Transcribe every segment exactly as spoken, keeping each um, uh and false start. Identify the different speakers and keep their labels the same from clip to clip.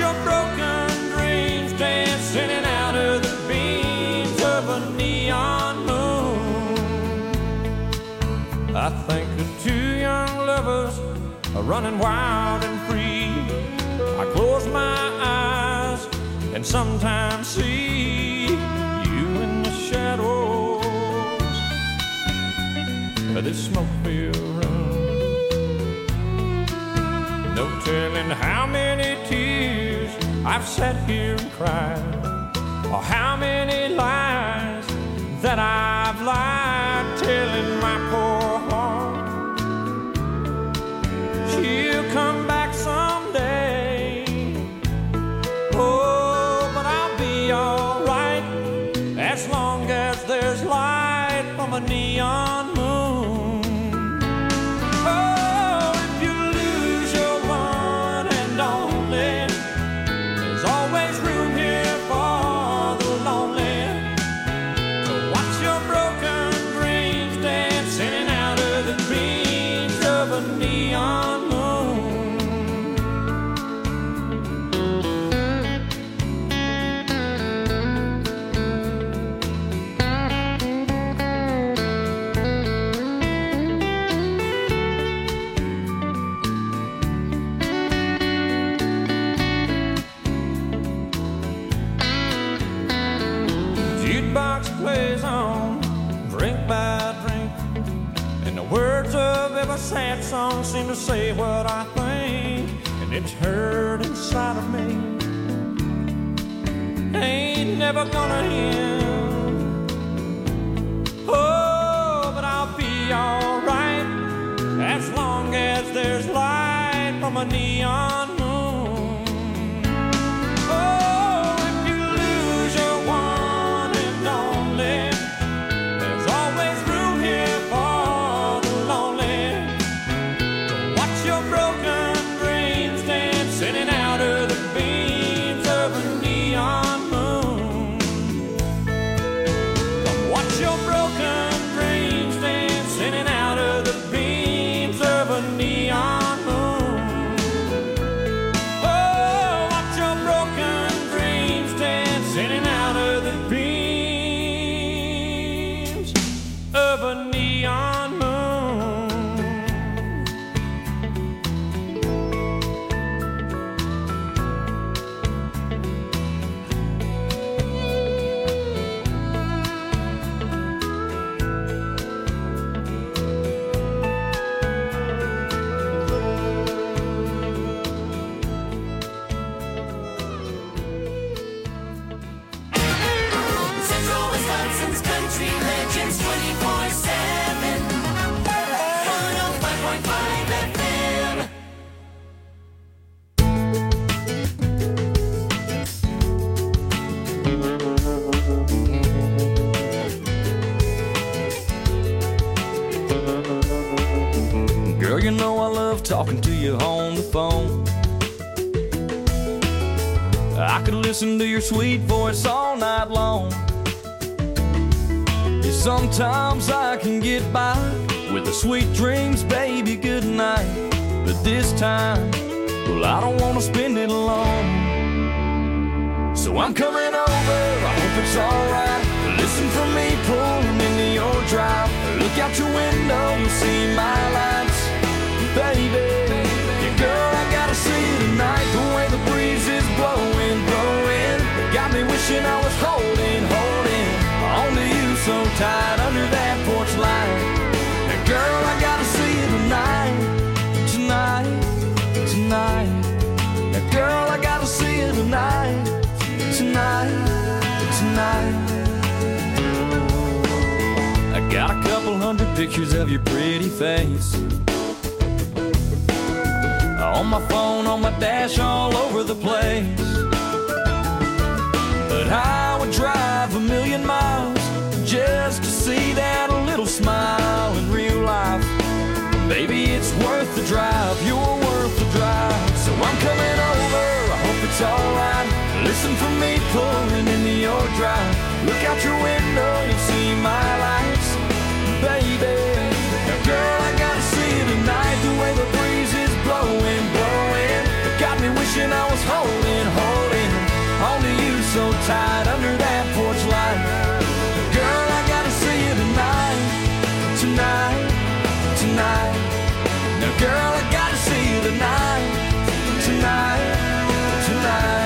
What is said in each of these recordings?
Speaker 1: your broken dreams dancing in and out of the beams of a neon moon. I think of two young lovers running wild and free. I close my eyes and sometimes see you in the shadows of this smoke-filled room. No telling how many tears I've sat here and cried, or how many lies that I've lied, telling my poor heart she'll come back someday. Oh, but I'll be alright as long as there's light from a neon moon. Oh, if you lose your one and only, there's always room here for the lonely to watch your broken dreams dance in and out of the beams of a neon moon. Jukebox plays on, drink by drink, and the words of every sad song seem to say what I think, and it's hurt inside of me. Ain't never gonna end. Oh, but I'll be alright as long as there's light from a neon moon. Oh, if you lose your one and only, there's always room here for the lonely to watch your broken dreams dance in and out of the beams of a neon moon. Come watch your broken dreams dance in and out of the beams of a neon moon. Oh, watch your broken dreams dance in and out of the beams of a neon moon.
Speaker 2: Central Wisconsin's country legends twenty-four seven. one oh five point five F M.
Speaker 3: Girl, you know I love talking to you on the phone. I could listen to your sweet voice all night long. Yeah, sometimes I can get by with the sweet dreams, baby, good night. But this time, well, I don't want to spend it alone. So I'm coming over, I hope it's alright. Listen for me pulling into your drive. Look out your window, you'll see my lights. Baby, yeah, girl, I gotta see you tonight. The way the breeze is blowing, blowing, got me wishing I was holding, holding on to you so tight under that porch light. And girl, I gotta see you tonight, tonight, tonight. And girl, I gotta see you tonight, tonight, tonight. I got a couple hundred pictures of your pretty face on my phone, on my dash, all over the place. But I would drive a million miles just to see that little smile in real life. Baby, it's worth the drive, you're worth the drive. So I'm coming over, I hope it's alright. Listen for me pulling into your drive. Look out your window, you'll see my lights. Baby, now girl, I gotta see you tonight. The way the breeze is blowing, blowing, got me wishing I was holding, tonight, tonight.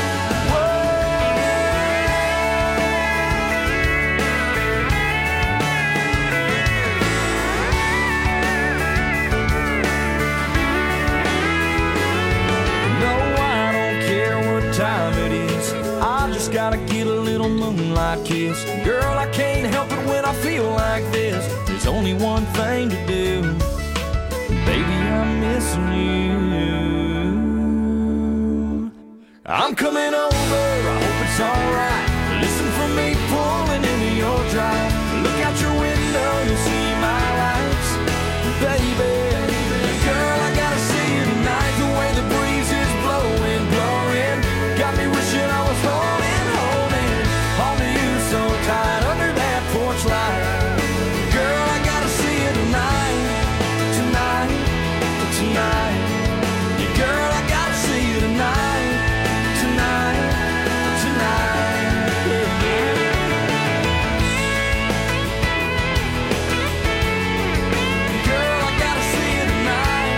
Speaker 3: Gotta get a little moonlight kiss. Girl, I can't help it when I feel like this. There's only one thing to do. Baby, I'm missing you. I'm coming over, I hope it's alright. Listen for me pulling into your drive. Look out your window, you'll see my lights. Baby, girl, I gotta see you tonight. The way the breeze is blowing, blowing, got me wishing I was home. So tight under that porch light. Girl, I gotta see you tonight, tonight, tonight. Yeah, girl, I gotta see you tonight, tonight, tonight. Yeah, yeah. Girl, I gotta see you tonight.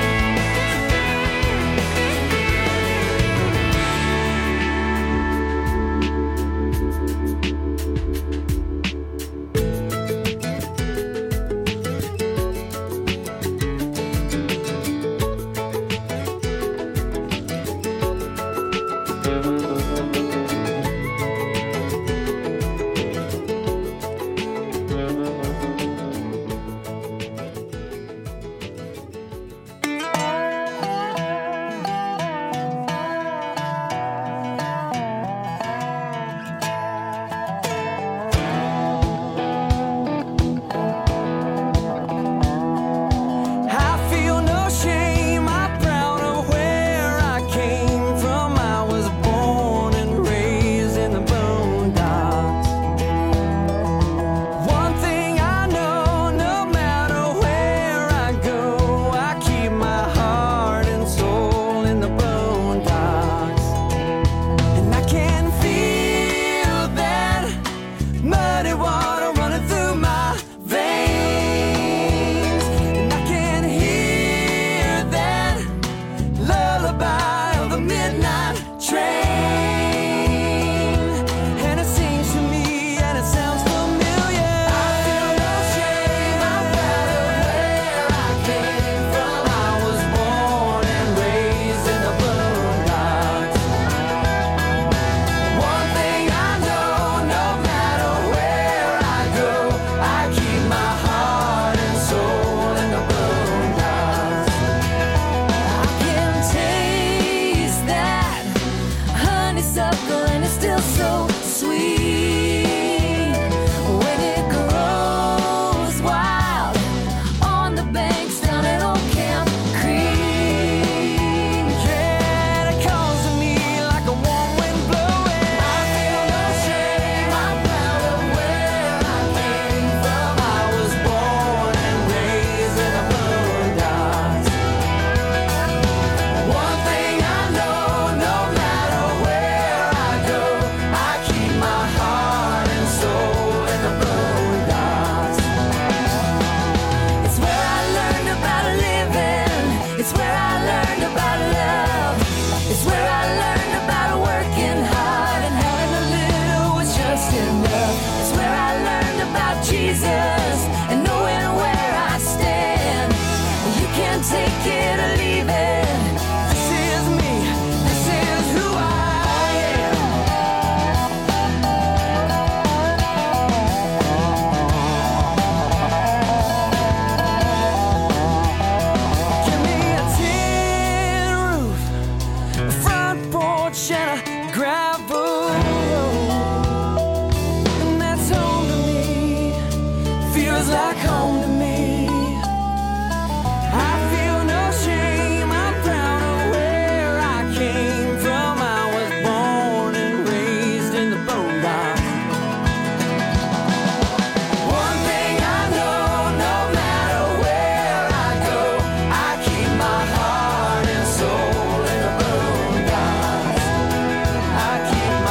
Speaker 2: I keep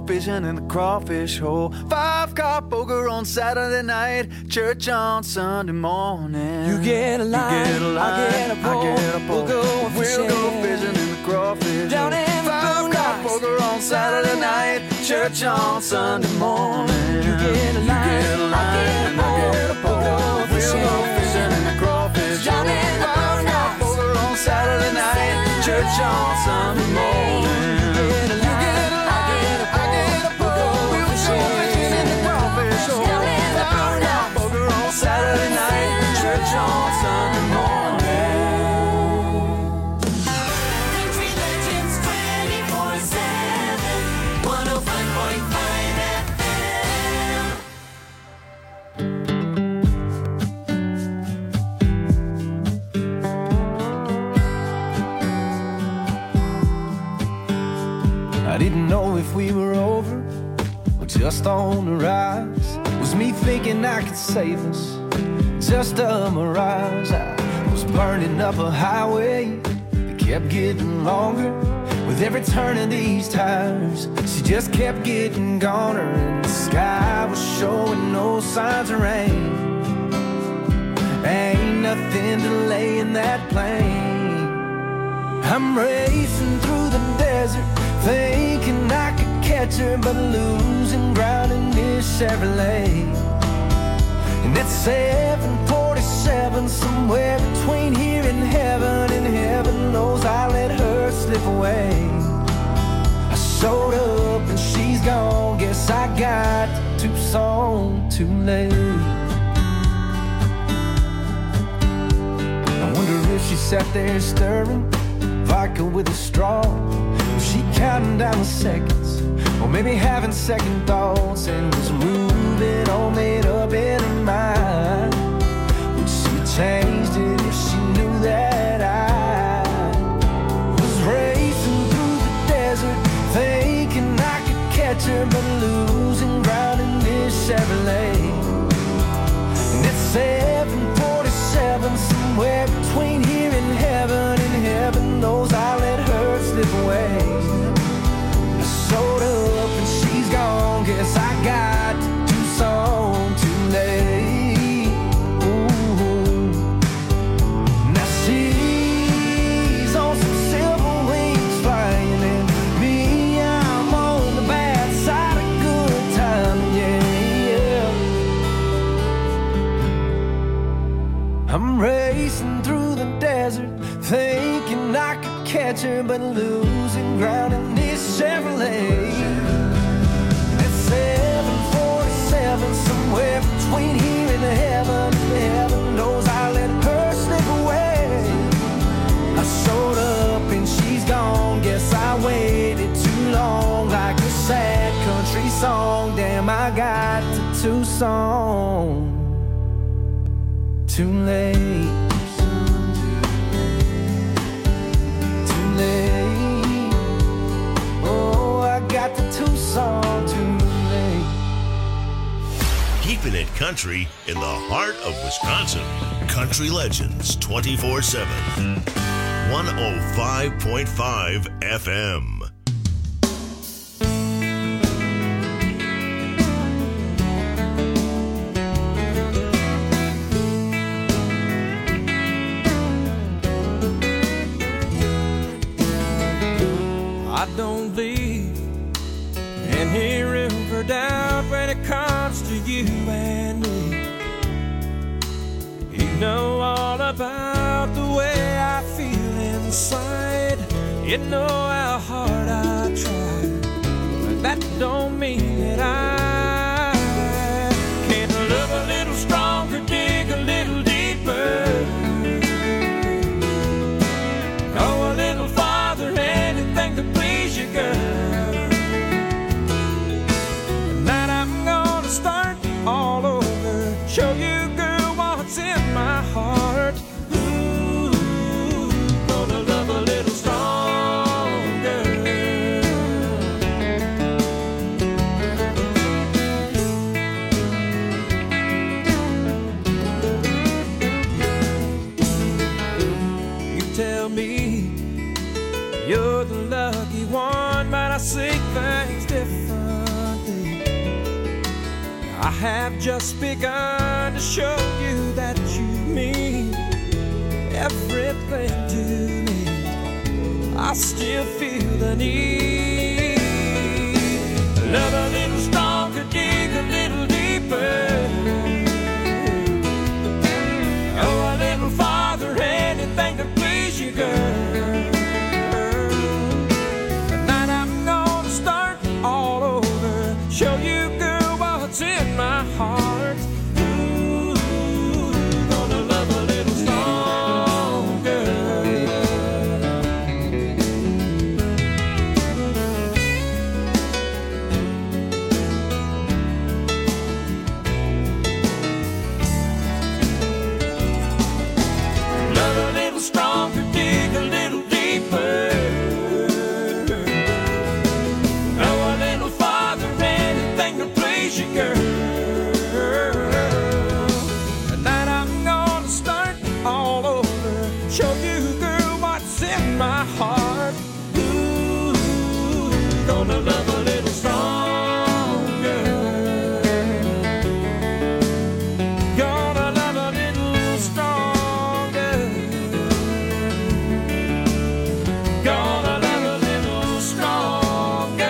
Speaker 4: fishing in the crawfish hole. Five car poker on Saturday night, church on Sunday morning.
Speaker 3: You get a line,
Speaker 4: you get a line,
Speaker 3: I get a pole,
Speaker 4: I get a pole.
Speaker 3: We'll go fishing,
Speaker 4: we'll go fishing in the crawfish
Speaker 3: down
Speaker 4: hole.
Speaker 3: in the
Speaker 4: Five car poker on Saturday night, church on Sunday morning.
Speaker 3: You get a line,
Speaker 4: you get a line,
Speaker 3: I get a pole,
Speaker 4: I get a pole.
Speaker 3: we'll go
Speaker 4: We'll
Speaker 3: fishing,
Speaker 4: go fishing in the crawfish
Speaker 3: down
Speaker 4: hole.
Speaker 3: in the
Speaker 4: Five car poker on Saturday night, church on Sunday morning. Saturday night, church on Sunday morning.
Speaker 2: Country Legends twenty-four seven, one oh five point five F
Speaker 3: I didn't know if we were over or just on the rise. Was me thinking I could save us, just a mirage. I was burning up a highway that kept getting longer. With every turn of these tires, she just kept getting goner. And the sky was showing no signs of rain. Ain't nothing delaying that plane. I'm racing through the desert, thinking I could catch her, but losing ground in this Chevrolet. And at seven forty-seven, somewhere between here and heaven, and heaven knows I let her slip away. I showed up and she's gone, guess I got to Tucson too late. I wonder if she sat there stirring vodka with a straw. Was she counting down the seconds, or maybe having second thoughts, and was moving all made up in her mind? Would she have changed it if she knew that I was racing through the desert, thinking I could catch her, but losing ground in this Chevrolet? And it's seven forty-seven, somewhere between here and heaven, and heaven knows I let her slip away. I showed up and she's gone, guess I got to Tucson too late. Ooh. Now she's on some silver wings flying, and me, I'm on the bad side of good time, yeah, yeah. I'm racing through the desert, thinking I could catch her, but losing ground in this Chevrolet. At seven forty-seven, somewhere between here and heaven, heaven knows I let her slip away. I showed up and she's gone, guess I waited too long, like a sad country song. Damn, I got to Tucson too late. Oh, I got the Tucson too late.
Speaker 5: Keeping it country in the heart of Wisconsin. Country Legends twenty-four seven. one oh five point five F M.
Speaker 1: I don't leave any room for doubt when it comes to you and me. You know all about the way I feel inside. You know how hard I try, but that don't mean that I can't love a little stronger, dig a little deeper, go a little farther, anything to please you, girl. Tonight I'm gonna start all over, show you, girl, what's in my heart. Ooh, gonna love a little stronger. I have just begun to show you that you mean everything to me. I still feel the need. Love a little stronger, dig a little deeper. Oh, a little farther, anything to please you, girl. Tonight I'm gonna start all over, show you, girl, what's in my heart. Ooh, gonna love a little stronger. Love a little stronger, dig a little deeper. Oh, a little farther, anything to please you, girl. Tonight I'm gonna start all over, show you, girl, what's in my heart. Ooh, gonna love a little stronger. Gonna love a little stronger. Gonna love a little stronger.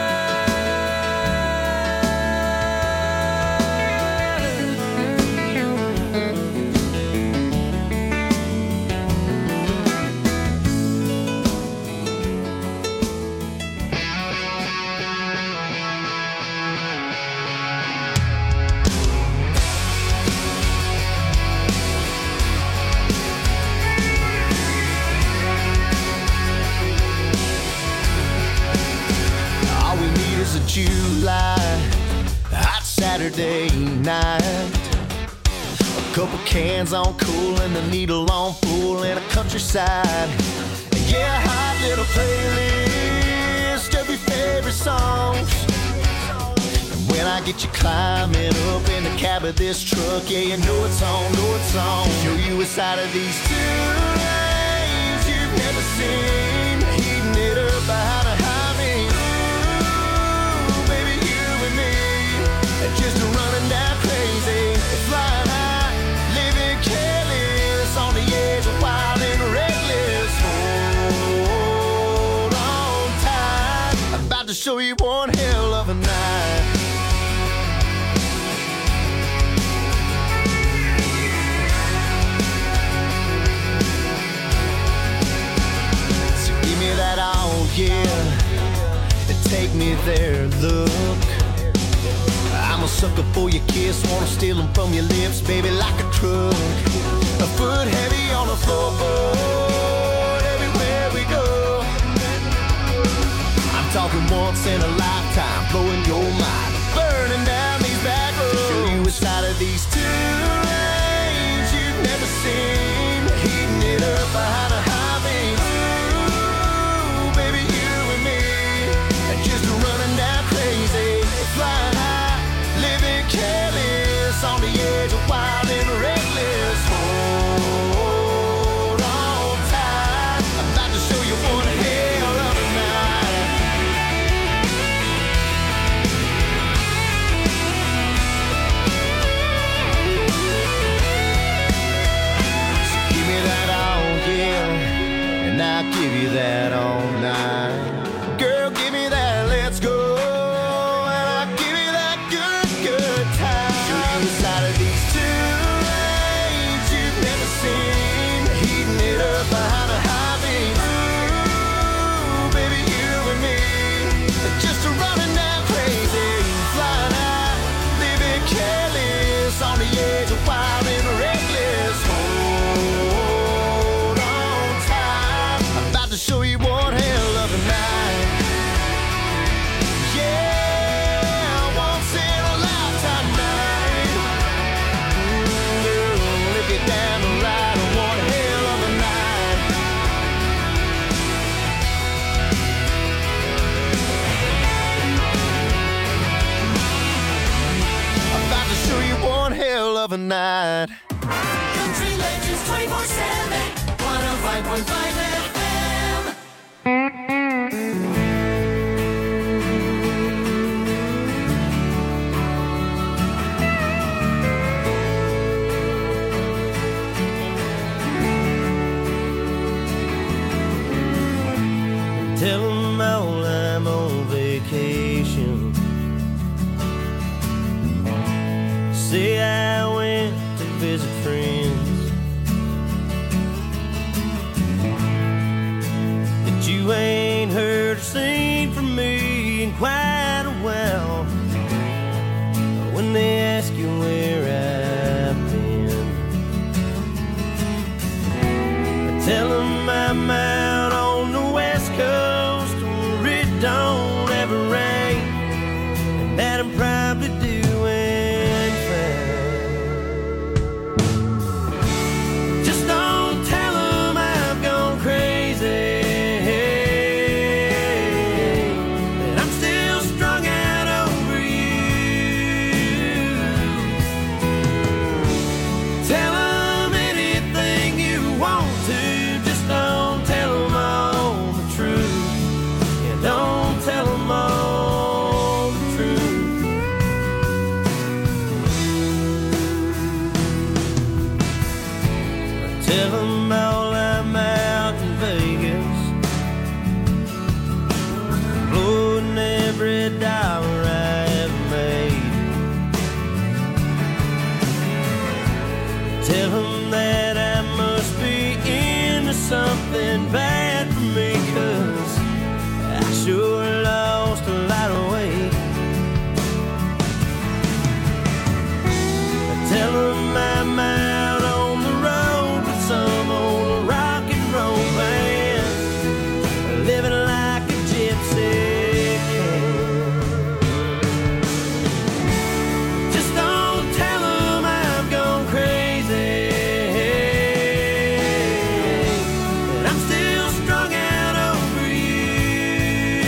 Speaker 6: All we need is a July hot Saturday night. A couple cans on cool and the needle on full in a countryside. Yeah, a hot little playlist of your favorite songs. And when I get you climbing up in the cab of this truck, yeah, you know it's on, know it's on. Show you a side of these two lanes you've never seen, heating it up behind a highway. Ooh, baby, you and me, just running down crazy, flying high, living careless, on the edge of wild and reckless. Hold on tight, I'm about to show you one hell of a night. So give me that all, yeah, and take me there, look. I'm a sucker for your kiss, wanna steal them from your lips, baby, like a truck. A foot heavy on the floorboard, everywhere we go. I'm talking once in a lifetime, blowing your mind, burning down these back roads. Show you a side of these two lanes you've never seen, heating it up behind a highway. Ooh, baby, you and me, just running down crazy, flying high, living careless, on the edge of wild and reckless. Hold on tight, I'm about to show you one hell of a night. So give me that all, yeah, and I'll give you that all night. Girl, give me that, let's go. And I'll give you that good, good time. Show you the side of these two lanes you've never seen, heating it up behind a highway. Ooh, baby, you and me, just a running down crazy, flying high, living careless, on the edge of wild and reckless. Hold on tight, I'm about to show you one hell of a night. Yeah, once in a lifetime night. Girl, if you're down to ride, one hell of a night. I'm about to show you one hell of a night.
Speaker 2: Country Legends twenty-four seven, one oh five point five F M.
Speaker 7: say I went to visit friends, that you ain't heard or seen from me in quite a while. When they ask you where I've been, I tell them I'm out on the west coast where it don't ever rain, and that I'm probably doing fine. Just don't tell them I've gone crazy, that I'm still strung out over you. Tell them anything you want to, just don't tell them all the truth. Yeah, don't tell them all the truth. Tell them all I'm out in Vegas, blowing every dollar I ever made. Tell them that I must be into something bad for me, 'cause I sure lost a lot of weight. Tell them I'm out on the road with some old rock and roll band, living like a gypsy can. Just don't tell them I've gone crazy, that I'm still strung out over you.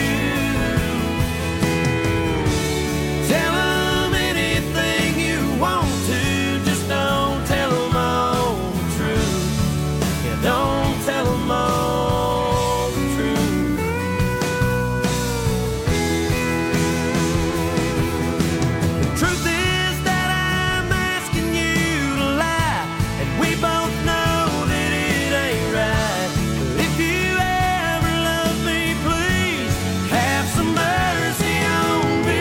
Speaker 7: Tell them anything you want to, just don't tell them all the truth. Yeah, don't tell them all the truth. The truth is that I'm asking you to lie, and we both know that it ain't right. But if you ever love me, please have some mercy on me.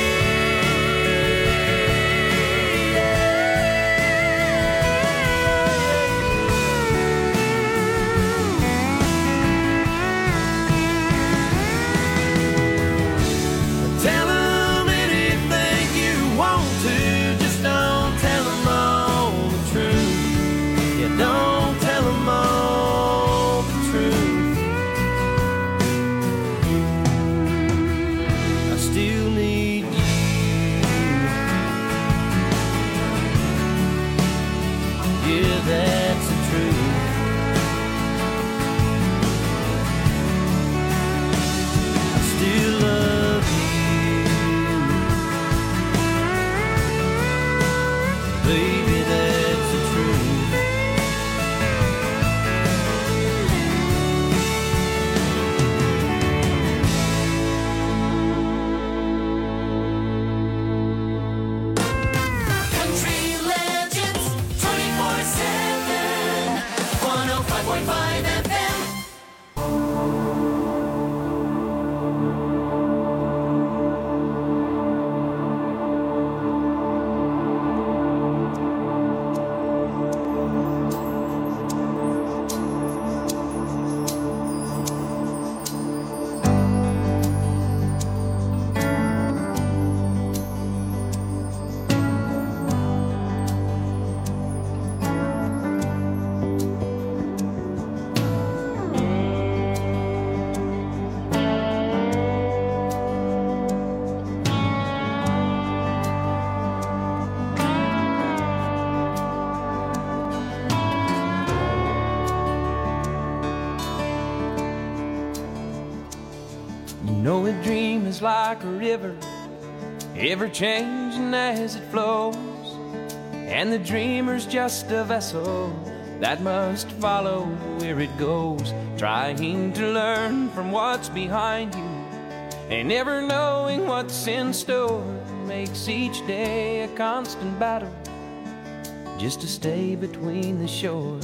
Speaker 7: Tell them anything you want to, just don't tell them all the truth. Yeah, don't tell them all the truth. I still need you. Yeah, that's the truth. I still love you, baby, that's the truth.
Speaker 2: Country Legends twenty-four seven, one oh five point five F M.
Speaker 3: You know a dream is like a river, ever changing as it flows, and the dreamer's just a vessel that must follow where it goes, trying to learn from what's behind you, and never knowing what's in store makes each day a constant battle just to stay between the shores.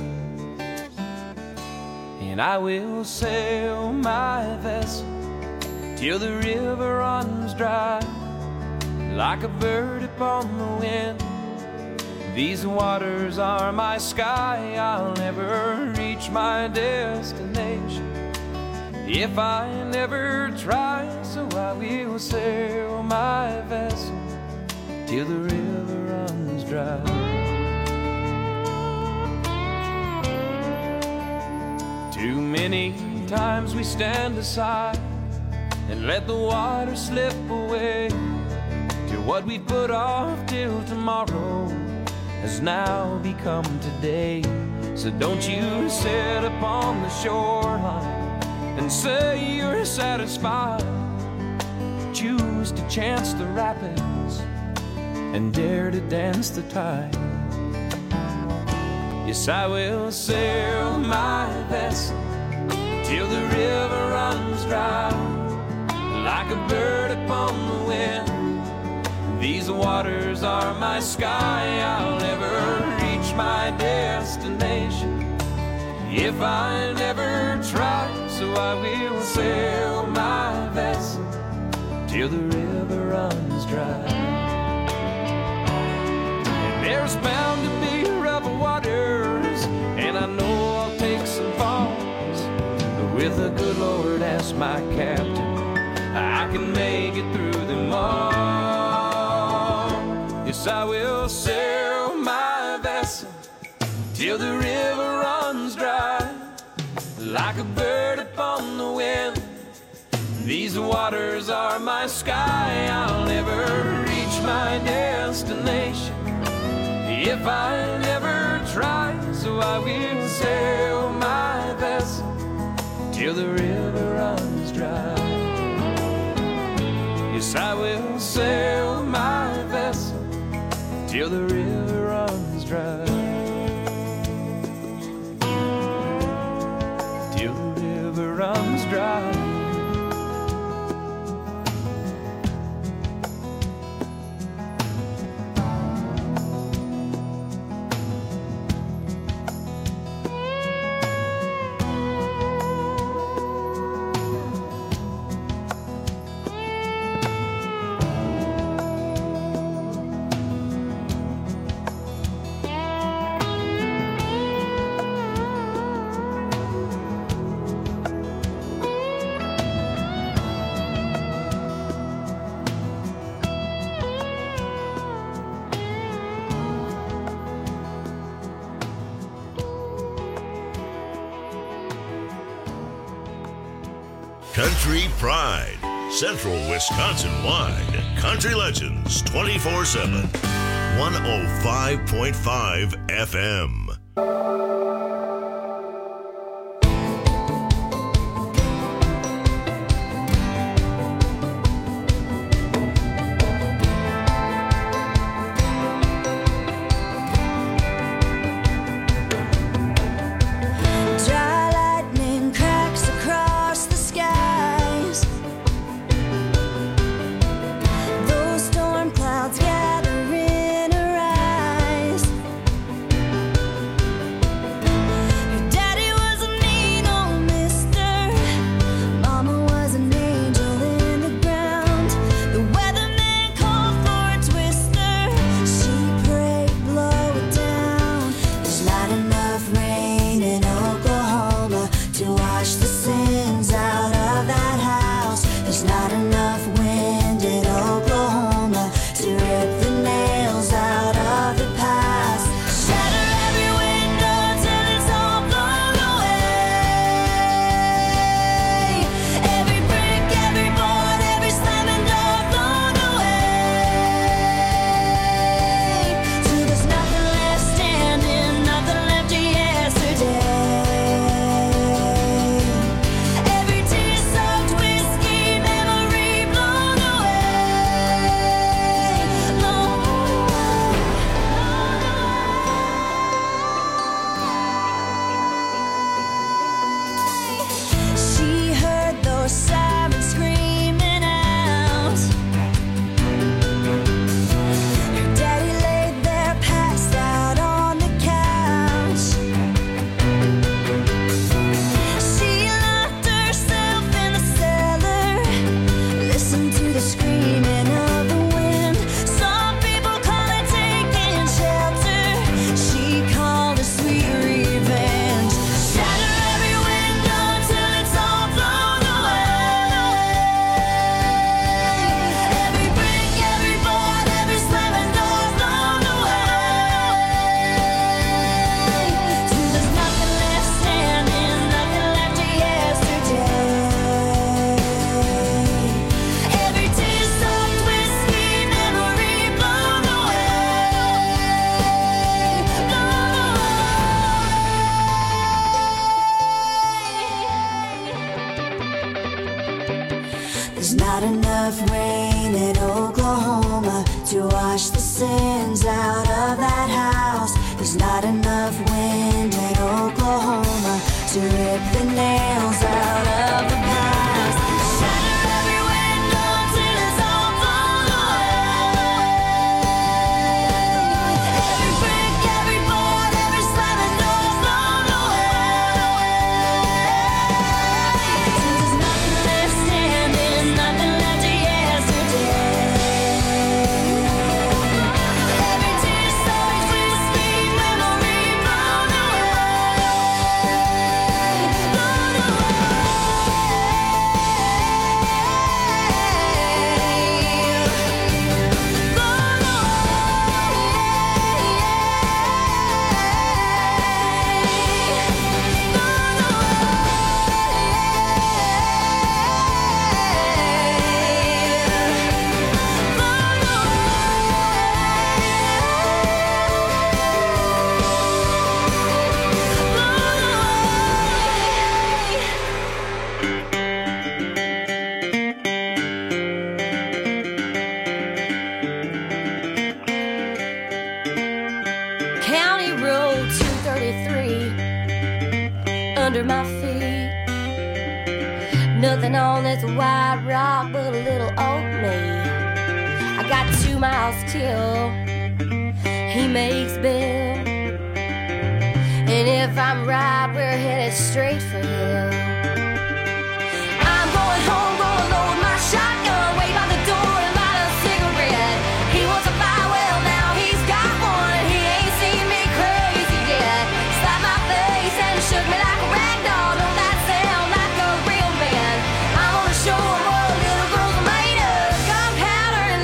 Speaker 3: And I will sail my vessel till the river runs dry, like a bird upon the wind, These waters are my sky, I'll never reach my destination if I never try. So I will sail my vessel till the river runs dry. Too many times we stand aside and let the water slip away till what we put off till tomorrow has now become today. So don't you sit upon the shoreline and say you're satisfied. Choose to chance the rapids and dare to dance the tide. Yes, I will sail my vessel till the river runs dry, like a bird upon the wind. These waters are my sky, I'll never reach my destination if I never try. So I will sail my vessel till the river runs dry. And there's bound to be rough waters, and I know I'll take some falls, but with the good Lord as my captain, I can make it through them all. Yes, I will sail my vessel till the river runs dry, like a bird upon the wind. These waters are my sky, I'll never reach my destination if I never try. So I will sail my vessel till the river runs dry. Yes, I will sail my vessel till the river runs dry. Till the river runs dry.
Speaker 5: Country Pride, Central Wisconsin-wide. Country Legends twenty-four seven. one oh five point five F M.
Speaker 8: nothing on this white rock but a little old me. I got two miles till he makes bail. And if I'm right, we're headed straight for hell. I'm going home, gonna load my shotgun, wait by the door and light a cigarette. He wants a fire, well now he's got one, and he ain't seen me crazy yet. Slapped my face and shook me like a rag doll. Don't that sound like a real man? I'm gonna show him what little girls are made of, gunpowder and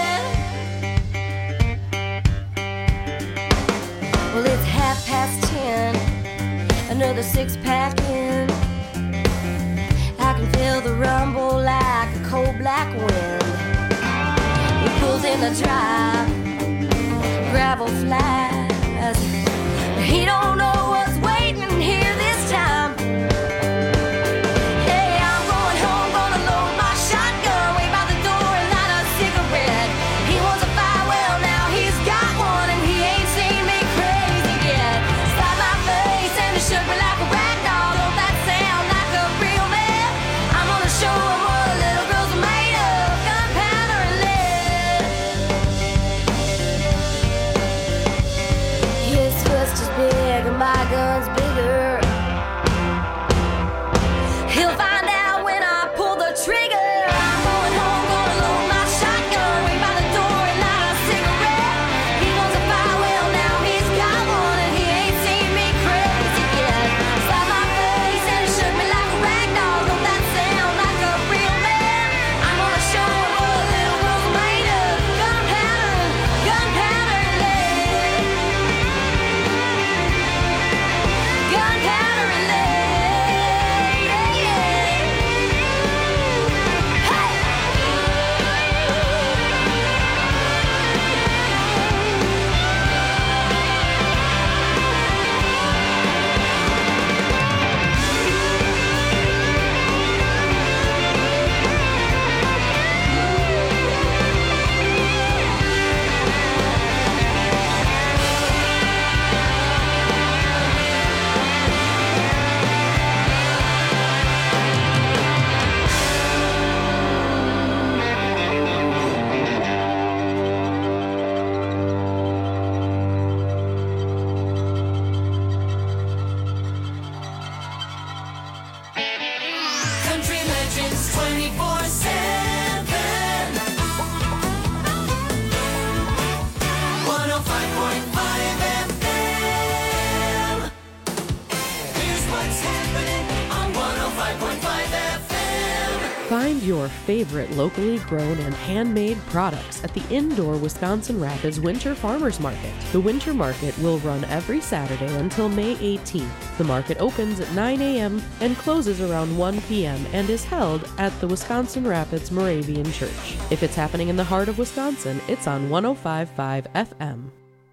Speaker 8: lead. Well, it's half past ten, another six pack in. I can feel the rumble like a cold black wind. He pulls in the drive, gravel flies. He don't know what's waiting here this time. Hey, I'm going home, gonna load my shotgun, wait by the door and light a cigarette. He wants a fire, well now he's got one, and he ain't seen me crazy yet. Slapped my face and it shook me like a rag doll. Don't that sound like a real man? I'm gonna show him what little girls are made of, gunpowder and lead. His fist is big and my gun's bigger. He'll find out when I pull the trigger. I'm going home, gonna load my shotgun, wait by the door and light a cigarette. He wants a fire, well now he's got one, and he ain't seen me crazy yet. Slapped my face and it shook me like a rag doll. Don't that sound like a real man? I'm gonna show him what little girls are made of, gunpowder, gunpowder and lead. Gunpowder and lead. Yeah, yeah. Hey! Country Legends twenty-four seven. one oh five point five F M. Here's what's happening on one oh five point five F M.
Speaker 9: Find your favorite locally grown and handmade products at the indoor Wisconsin Rapids Winter Farmers Market. The Winter Market will run every Saturday until May eighteenth. The market opens at nine a.m. and closes around one p.m. and is held at the Wisconsin Rapids Moravian Church. If it's happening in the heart of Wisconsin, it's on one oh five point five F M.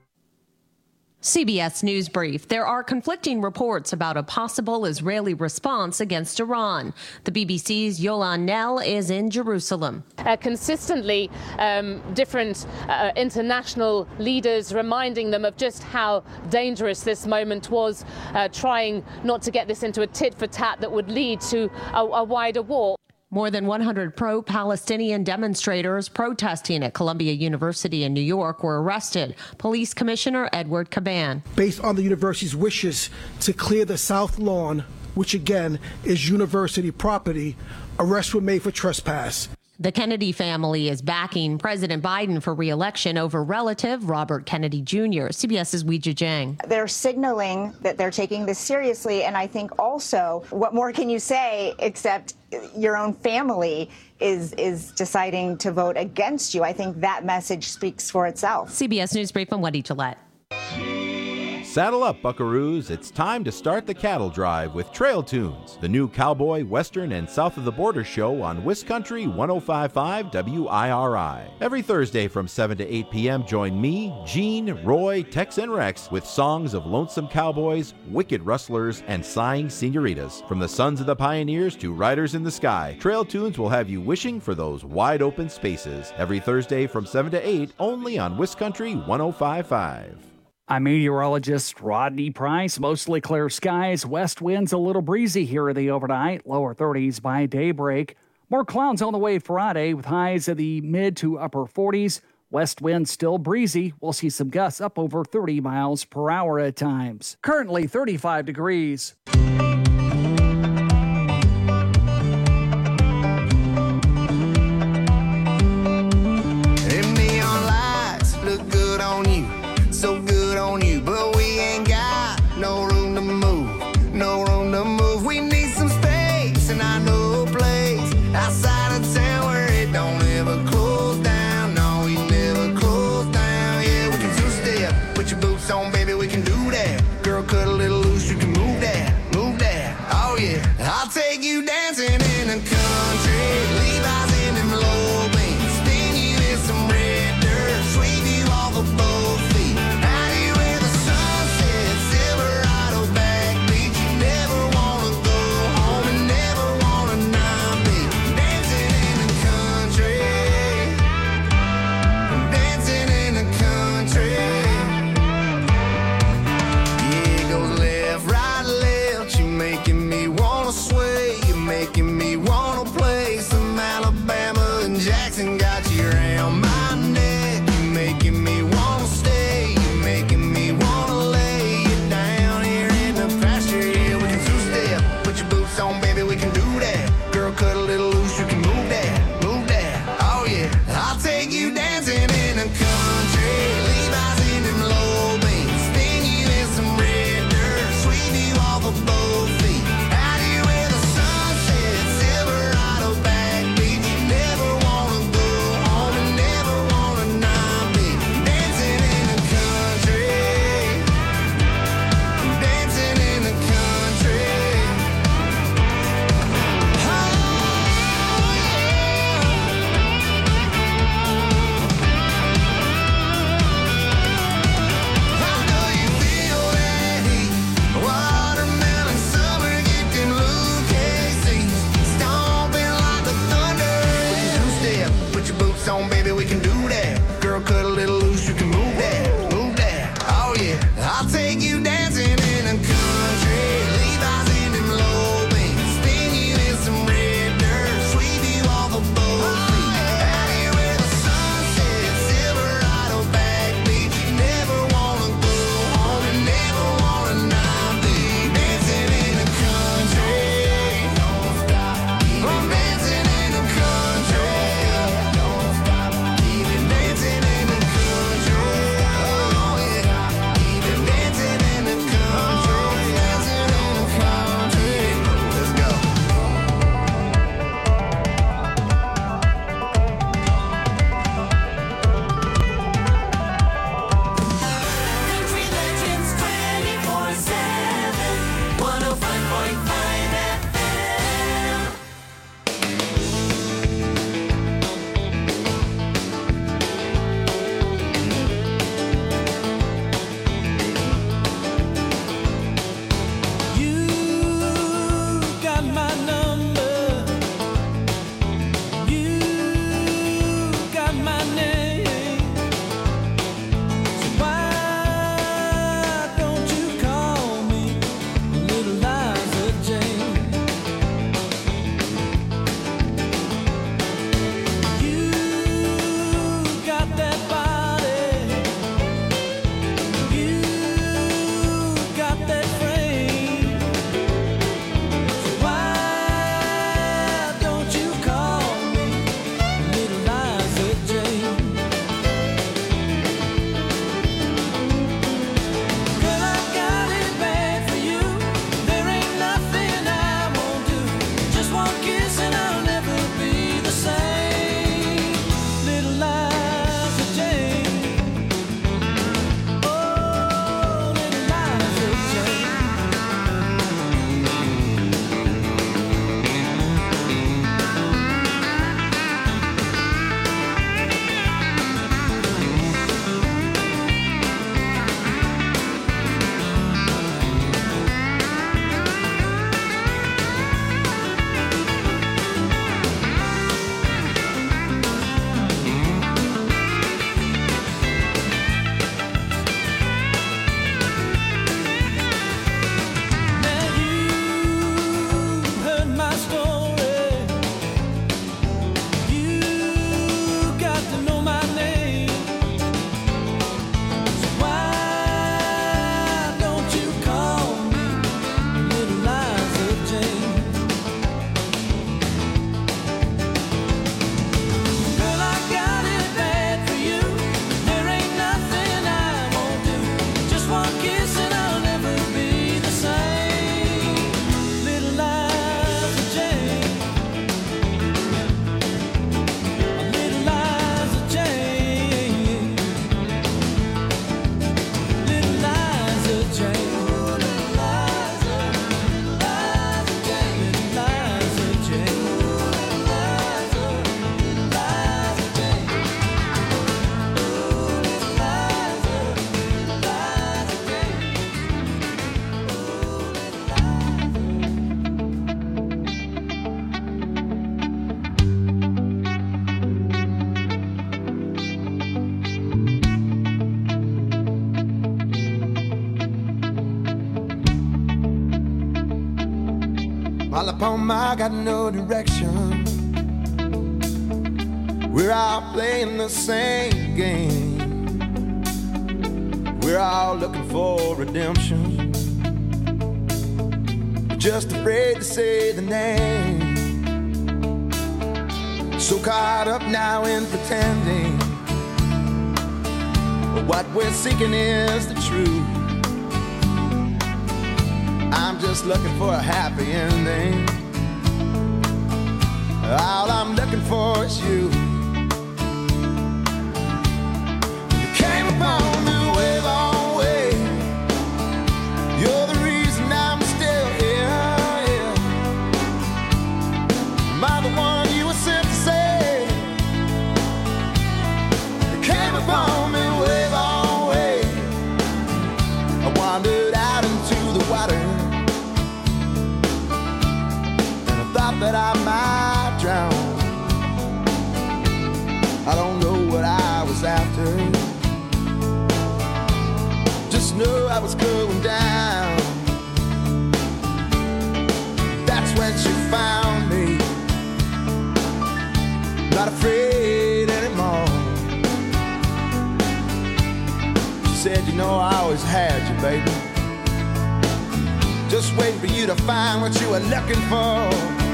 Speaker 10: C B S News Brief. There are conflicting reports about a possible Israeli response against Iran. The B B C's Yolan Nell is in Jerusalem.
Speaker 11: Uh, consistently, um, different uh, international leaders reminding them of just how dangerous this moment was, uh, trying not to get this into a tit-for-tat that would lead to a, a wider war.
Speaker 10: More than one hundred pro-Palestinian demonstrators protesting at Columbia University in New York were arrested. Police Commissioner Edward Caban.
Speaker 12: Based on the university's wishes to clear the South Lawn, which again is university property, arrests were made for trespass.
Speaker 10: The Kennedy family is backing President Biden for re-election over relative Robert Kennedy Junior CBS's Weijia Jiang.
Speaker 13: They're signaling that they're taking this seriously, and I think also, what more can you say except your own family is is deciding to vote against you? I think that message speaks for itself.
Speaker 10: C B S News Brief, I'm Wendy Gillette.
Speaker 14: Saddle up, buckaroos. It's time to start the cattle drive with Trail Tunes, the new cowboy, western, and south of the border show on Wiscountry one oh five point five W I R I. Every Thursday from seven to eight p.m., join me, Gene, Roy, Tex, and Rex with songs of lonesome cowboys, wicked rustlers, and sighing senoritas. From the sons of the pioneers to riders in the sky, Trail Tunes will have you wishing for those wide open spaces. Every Thursday from seven to eight, only on Wiscountry one oh five point five.
Speaker 15: I'm meteorologist Rodney Price. Mostly clear skies. West winds a little breezy here in the overnight. Lower thirties by daybreak. More clouds on the way Friday with highs in the mid to upper forties. West winds still breezy. We'll see some gusts up over thirty miles per hour at times. Currently thirty-five degrees.
Speaker 6: And neon lights look good on you, so good on you, but we ain't got no room to move, no room to move. We need some space, and I know a place outside of town where it don't ever close down. No, we never close down. Yeah, we can two-step, put your boots on, baby, we can do that. Girl, cut a little loose, you can move that, move that.
Speaker 16: All upon my got no direction. We're all playing the same game. We're all looking for redemption. Just afraid to say the name. So caught up now in pretending what we're seeking is the truth. I'm just looking for a happy ending. All I'm looking for is you. You came upon me way long way. You're the reason I'm still here. Yeah. Am I the one you were sent to say? You came upon me way long way. I wandered out into the water. Thought that I might drown. I don't know what I was after. Just know I was going down. That's when she found me. Not afraid anymore. She said, you know, I always had you, baby. Just waiting for you to find what you were looking for.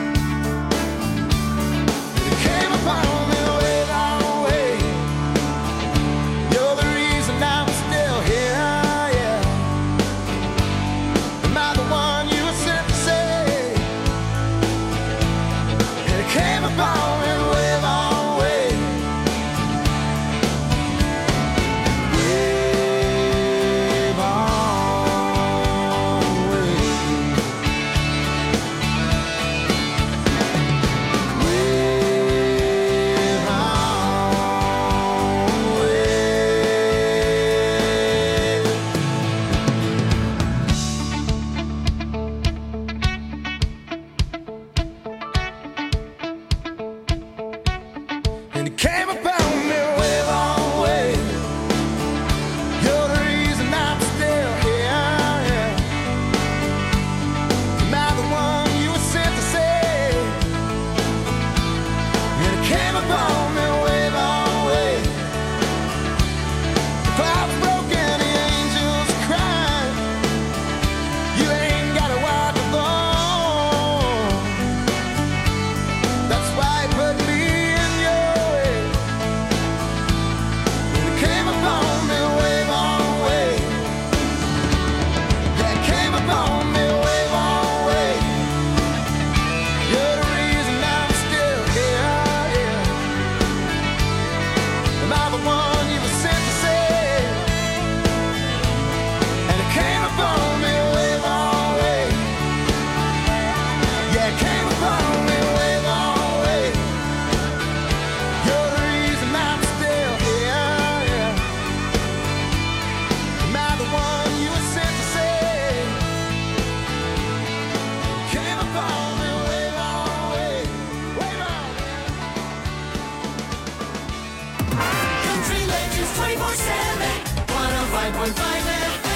Speaker 16: Came upon me way long way. You're the reason I'm still here, yeah. Am I the one you were sent to say? It came upon me way long way. Way long way.
Speaker 2: twenty-four seven, one oh five point five F M.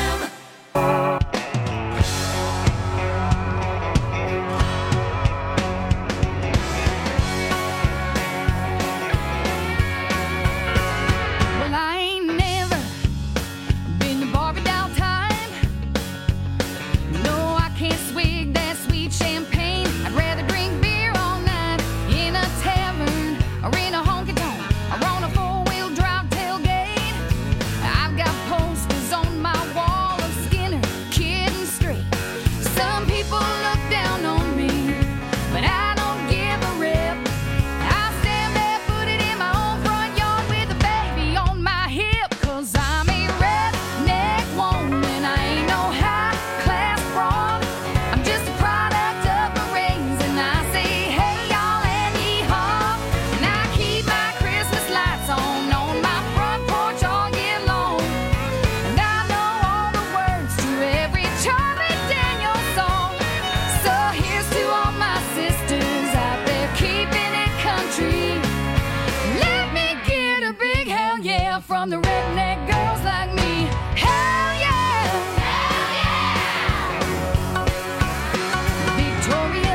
Speaker 17: Well, I ain't never been to Barbie doll time. No, I can't swig that sweet champagne. I'd rather drink beer all night in a tavern or in a honky-tonk or on a four-wheel drive tailgate. I've got posters on my wall of Skinner, Kid and Straight. Some people look down on me, but I don't give a rip. I stand barefooted in my own front yard with a baby on my hip. 'Cause I'm a redneck woman, I ain't no high-class broad. I'm just a product of my raising. I say, hey, y'all, and yee-haw. And I keep my Christmas lights on on my front porch all year long. And I know all the words to every Charlie Daniels song. So here's to all my sisters out there keeping it country. Let me get a big hell yeah from the redneck girls like me. Hell yeah! Hell yeah! Victoria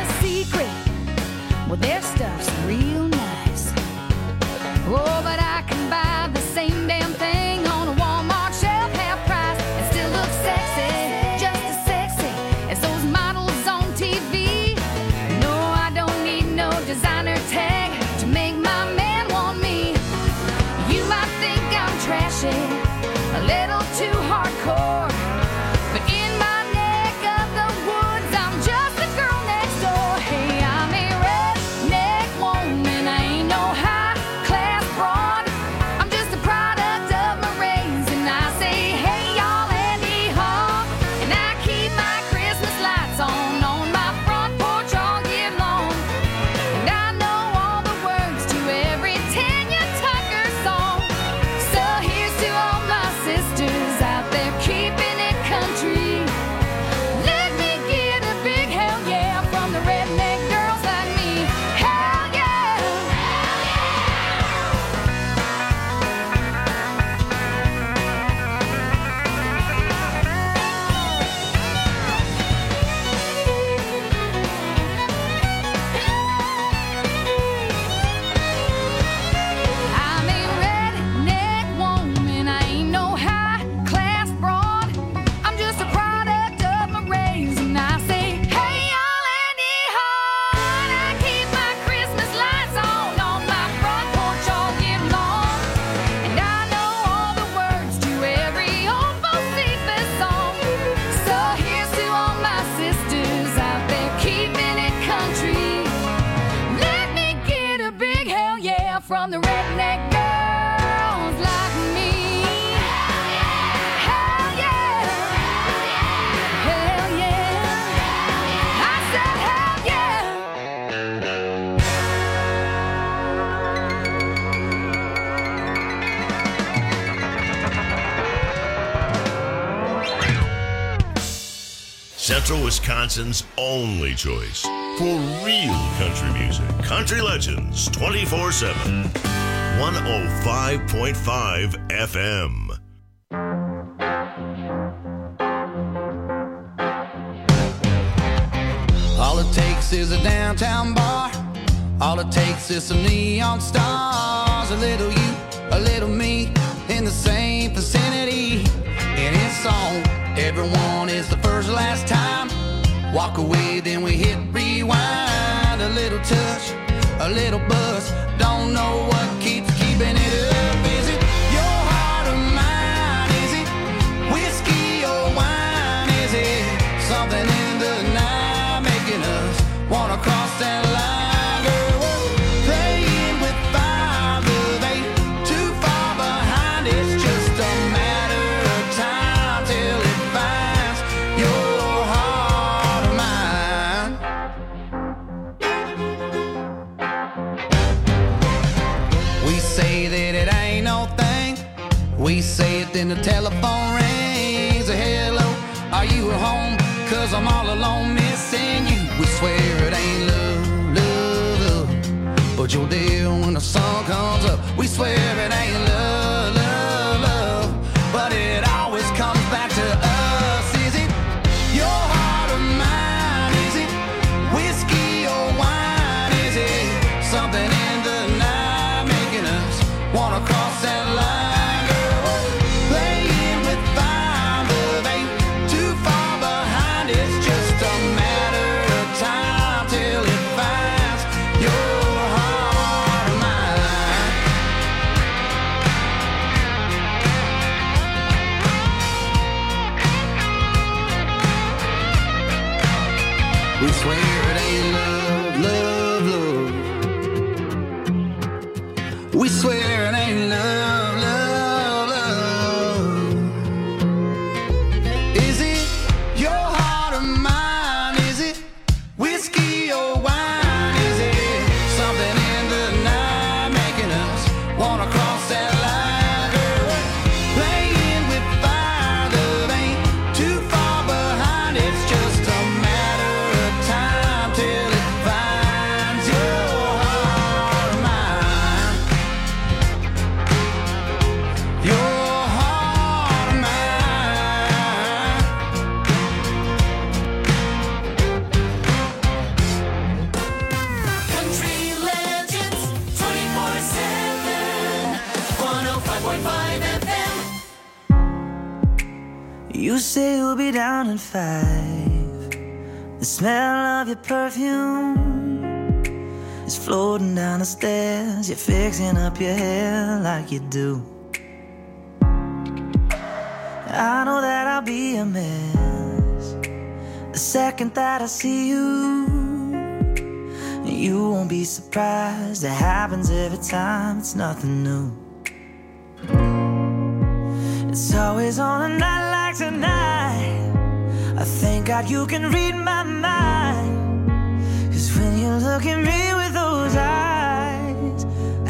Speaker 17: stuff's real nice. Oh, but I can buy the same damn thing on a Walmart shelf, half price, and still look sexy, just as sexy as those models on T V. No, I don't need no designer tag to make my man want me. You might think I'm trashy, a little too hardcore, but in my neck of the woods, I'm just a girl next door. Hey, I'm a redneck woman, I ain't no high-class broad. I'm just a product of my race, and I say, hey, y'all, and hee-haw. And I keep my Christmas lights on on my front porch all year long. And I know all the words to every Tanya Tucker song. So here's to all my sisters out there keeping it country. Let me get a big hell yeah from the redneck girls like me. Hell yeah! I'm a redneck woman, I ain't no high-class broad. I'm just a product of my race, and I say, hey, y'all, and hee-haw. And I keep my Christmas lights on on my front porch all year long. And I know all the words to every old Bocephus song. So here's to all my sisters out there keeping it country. Let me get a big hell yeah from the redneck girls like me. Hell yeah! Hell yeah! I said hell yeah!
Speaker 5: Central Wisconsin's only choice for real country music. Country Legends twenty-four seven. one oh five point five F M.
Speaker 16: All it takes is a downtown bar. All it takes is some neon stars. A little you, a little me, in the same vicinity. And it's on. Everyone is the first last time. Walk away, then we hit rewind. A little touch, a little buzz. Don't know what keeps keeping it up. Is it your heart or mine? Is it whiskey or wine? Is it something in the night making us wanna cross that line? Girl, we're playing with fire, but they too far behind. It's just a matter of time till it finds your heart or mine. We say that it ain't no thing. We say it, then the telephone rings. A hello, are you at home? Cause I'm all alone missing you. We swear it ain't love, love, love, but you're there when the sun comes up. We swear it ain't love, love, love, but it always comes back to us. Is it your heart or mine? Is it whiskey or wine? Is it something in the night making us wanna cross that line? Girl, we're playing with fire, but ain't too far behind. It's just a matter of time till it finds your heart or mine. We swear it ain't love, love, love. We swear it ain't love, love, love. Is it your heart or mine? Is it whiskey or wine? Is it something in the night making us wanna cross that line? Girl, we're playing with fire, love ain't too far behind. It's just a matter of time till it
Speaker 18: You say you'll be down in five. The smell of your perfume is floating down the stairs. You're fixing up your hair like you do. I know that I'll be a mess the second that I see you. You won't be surprised, it happens every time, it's nothing new. It's always on a night like tonight. I thank God you can read my mind. Cause when you look at me with those eyes,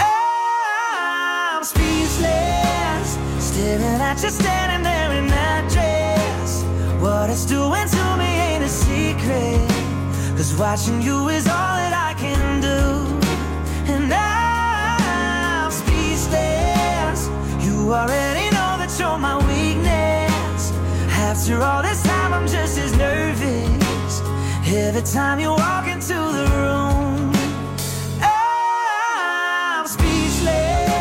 Speaker 18: I'm speechless, staring at you standing there in that dress. What it's doing to me ain't a secret, cause watching you is all that I can do. And I'm speechless, you already know that you're my weakness. After all this time I'm just as nervous every time you walk into the room. I'm speechless.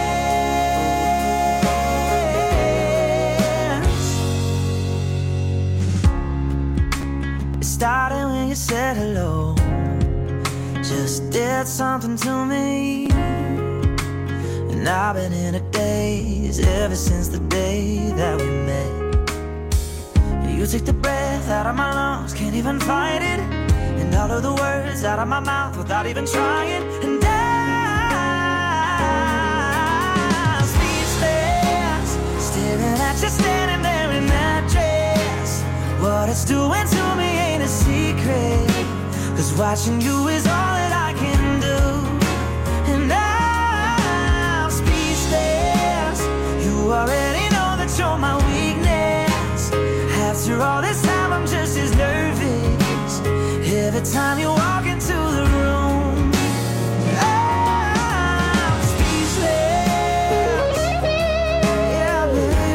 Speaker 18: It started when you said hello, just did something to me. And I've been in a daze ever since the day that we met. You take the breath out of my lungs, can't even fight it. And all of the words out of my mouth without even trying. And I'm speechless, staring at you standing there in that dress. What it's doing to me ain't a secret, cause watching you is all that I can do. And I'm speechless, you already know that you're my weakness. After all this time I'm just as nervous every time you walk into the room. I'm speechless. Yeah, baby.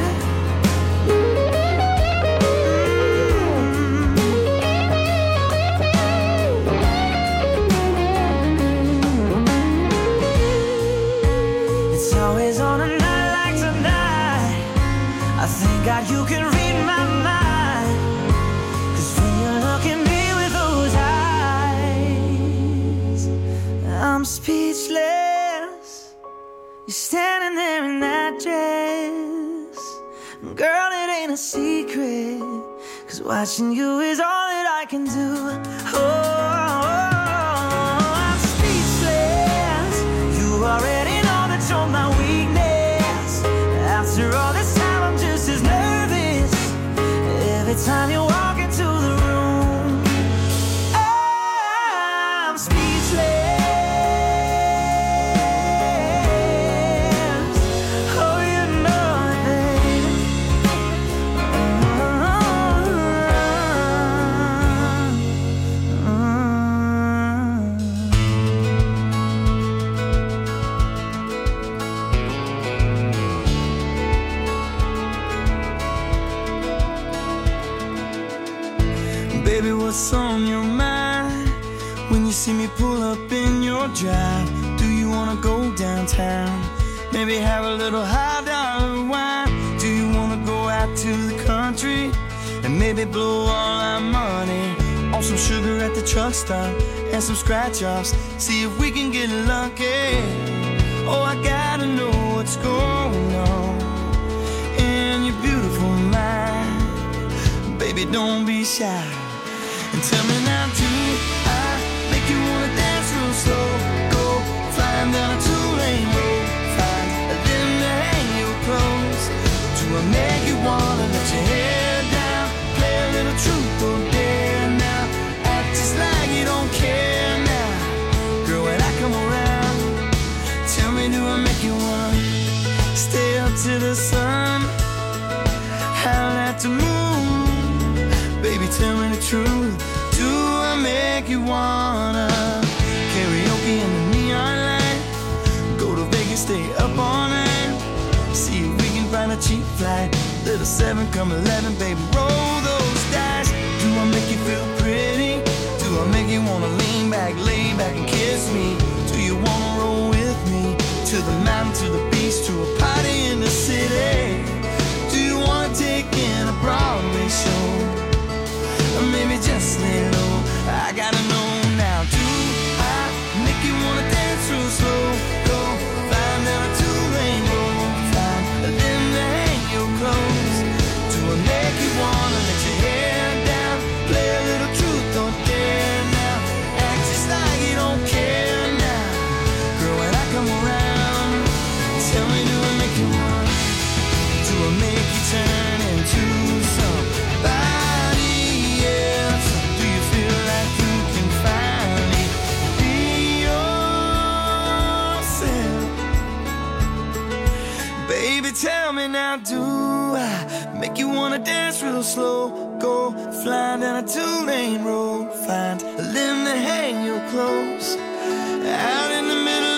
Speaker 18: Mm-hmm. It's always on a night like tonight. I thank God you can read my mind. I'm speechless, you're standing there in that dress. Girl, it ain't a secret, cause watching you is all that I can do. Oh, I'm speechless, you already know that you're my weakness. After all this time I'm just as nervous every time you walk into the room. I'm speechless.
Speaker 19: Baby, what's on your mind when you see me pull up in your drive? Do you wanna go downtown? Maybe have a little high dollar wine? Do you wanna go out to the country and maybe blow all our money on some sugar at the truck stop and some scratch offs? See if we can get lucky. Oh, I gotta know what's going on in your beautiful mind. Baby, don't be shy. And tell me now, do I make you wanna dance real slow? Go flying down a two-lane road, find a limb to hang your clothes. Do I make you wanna let your hair down, play a little truth or dare now? Act just like you don't care now, girl. When I come around, tell me, do I make you wanna stay up to the sun, howl at the moon? Baby, tell me the truth. Do I make you wanna karaoke in the neon light? Go to Vegas, stay up all night. See if we can find a cheap flight. Little seven, come eleven, baby, roll those dice. Do I make you feel pretty? Do I make you wanna lean back, lay back and kiss me? Do you wanna roll with me to the mountain, to the beach, to a party in the city? Do you wanna take in a Broadway I make you turn into somebody else? Do you feel like you can finally be yourself? Baby, tell me now, do I make you wanna dance real slow? Go flying down a two-lane road, find a limb to hang your clothes out in the middle